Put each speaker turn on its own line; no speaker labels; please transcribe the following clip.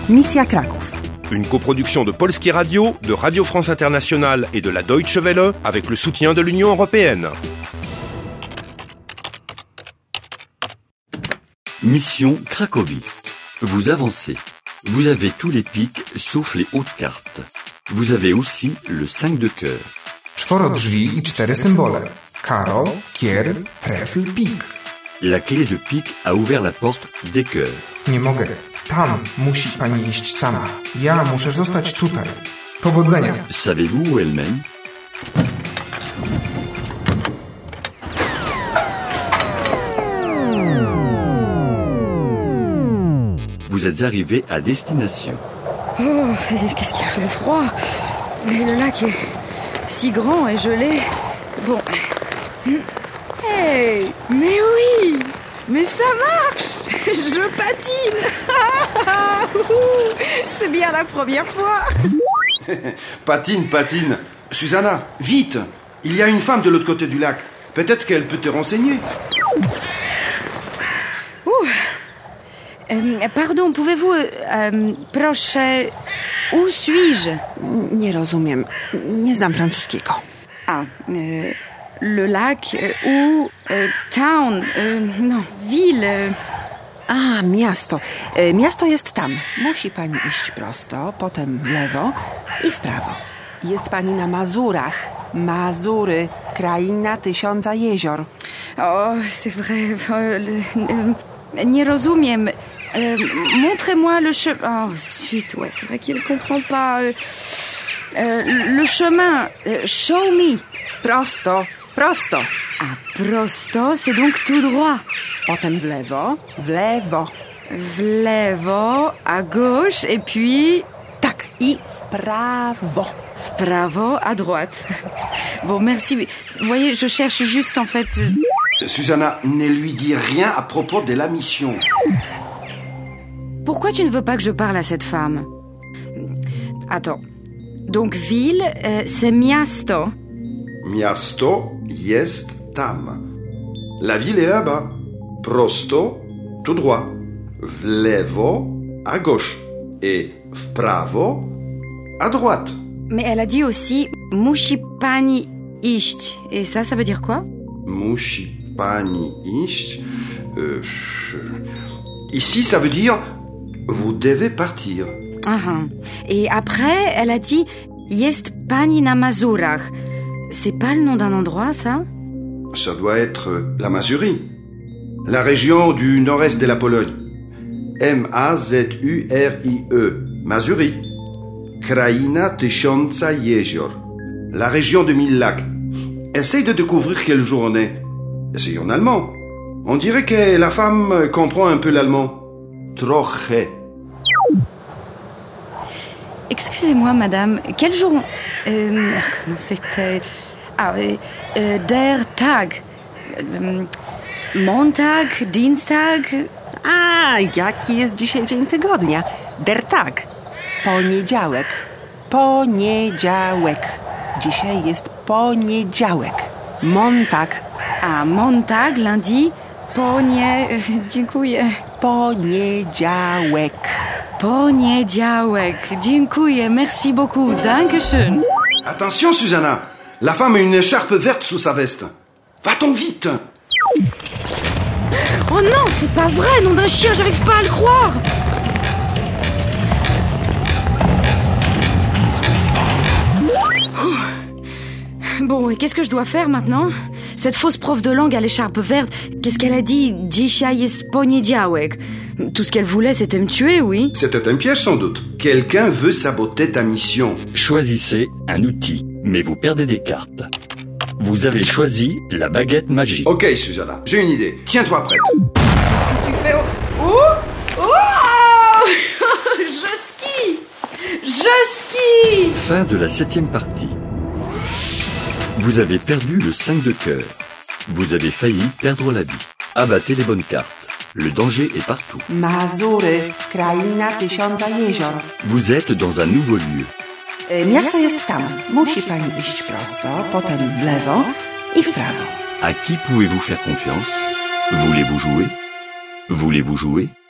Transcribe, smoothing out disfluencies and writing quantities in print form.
Misja Kraków.
Une coproduction de Polski Radio, de Radio France Internationale et de la Deutsche Welle avec le soutien de l'Union européenne.
Mission Cracovie. Vous avancez. Vous avez tous les pics sauf les hautes cartes. Vous avez aussi le 5 de cœur.
4 drzwi i 4 symbole. Karo, kier, trefl, pik.
La clé de pique a ouvert la porte des cœurs.
Nie mogę. Tam musi pani iść sama. Ja muszę zostać tutaj. Powodzenia.
Savez-vous où elle mène? Vous êtes arrivé à destination.
Oh, qu'est-ce qu'il fait froid. Mais le lac est si grand et gelé. Bon. Hey, mais oui, mais ça marche. Je patine. C'est bien la première fois.
Patine. Susanna, vite. Il y a une femme de l'autre côté du lac. Peut-être qu'elle peut te renseigner.
Pardon, pouvez-vous... proszę... Où suis-je?
Nie rozumiem. Nie znam francuskiego.
Le lac... où... town... non, ville...
Miasto. Miasto jest tam. Musi pani iść prosto, potem w lewo i w prawo. Jest pani na Mazurach. Mazury, kraina 1000 jezior.
Oh, c'est vrai... nie rozumiem... montrez-moi le chemin... Oh, zut, ouais, c'est vrai qu'il ne comprend pas... le chemin... show me...
Prosto.
Prosto, c'est donc tout droit.
Potem w lewo.
W lewo, à gauche, et puis...
Tak, i w prawo.
W prawo, à droite. Bon, merci. Vous voyez, je cherche juste, en fait...
Susanna, ne lui dis rien à propos de la mission.
Pourquoi tu ne veux pas que je parle à cette femme? Attends. Donc, ville, c'est miasto.
Miasto jest tam. La ville est là-bas. Prosto, tout droit. W lewo, à gauche. Et w prawo, à droite.
Mais elle a dit aussi musi pani iść. Et ça veut dire quoi?
Musi pani iść. Ici, ça veut dire vous devez partir.
Et après, elle a dit jest pani na Mazurach. C'est pas le nom d'un endroit, ça?
Ça doit être la Mazurie. La région du nord-est de la Pologne. M-A-Z-U-R-I-E. Mazurie. Kraina 1000 jezior. La région de 1000 lacs. Essaye de découvrir quel jour on est. Essaye en allemand. On dirait que la femme comprend un peu l'allemand. Troche.
Excusez-moi, madame. Quel jour comment c'était? Der Tag. Montag, Dienstag.
Jaki jest dzisiaj dzień tygodnia? Der Tag. Poniedziałek. Dzisiaj jest poniedziałek. Montag.
Montag, lundi. Dziękuję. Poniedziałek. Dziękuję. Merci beaucoup. Dankeschön.
Attention, Susanna. La femme a une écharpe verte sous sa veste. Va-t'en vite.
Oh non, c'est pas vrai, nom d'un chien, j'arrive pas à le croire. Bon, et qu'est-ce que je dois faire maintenant? Cette fausse prof de langue à l'écharpe verte, qu'est-ce qu'elle a dit? Dzisiaj jest poniedziałek. Tout ce qu'elle voulait, c'était me tuer, oui?
C'était un piège sans doute. Quelqu'un veut saboter ta mission.
Choisissez un outil, mais vous perdez des cartes. Vous avez choisi la baguette magique.
Ok, Susanna, j'ai une idée. Tiens-toi prête.
Qu'est-ce que tu fais? Je skie.
Fin de la 7e partie. Vous avez perdu le 5 de cœur. Vous avez failli perdre la vie. Abattez les bonnes cartes. Le danger est partout.
Mazury, kraina 1000 jezior.
Vous êtes dans un nouveau lieu.
Miasto jest tam. Musi pani iść prosto, potem w lewo i w prawo.
À qui pouvez-vous faire confiance? Voulez-vous jouer?